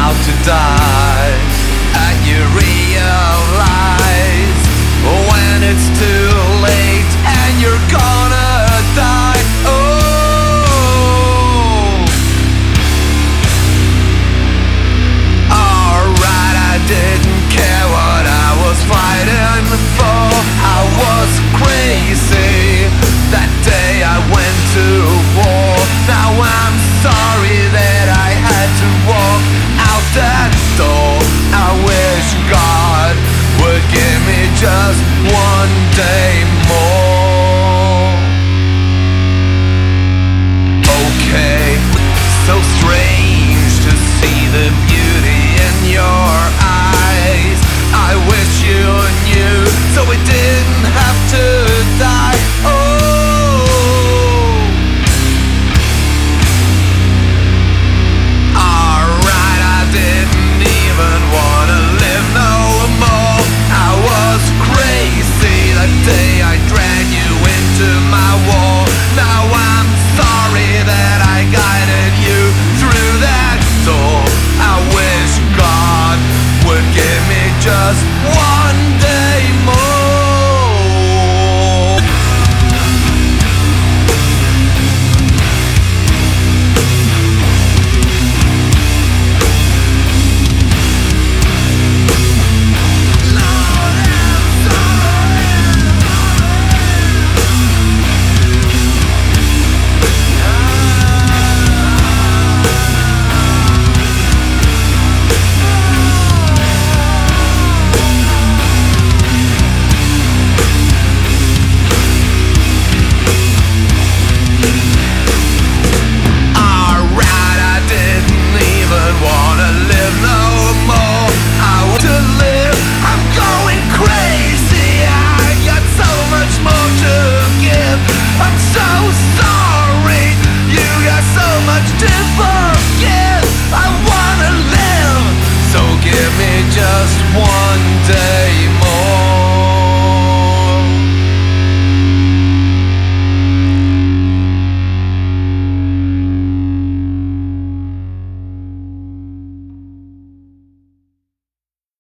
about to die, and you realize when it's too late and you're gonna die. Oh, alright, I didn't care what I was fighting for. I was crazy that day I went to war. Now I'm sorry that I had to walk out that door. I wish God would give me just one day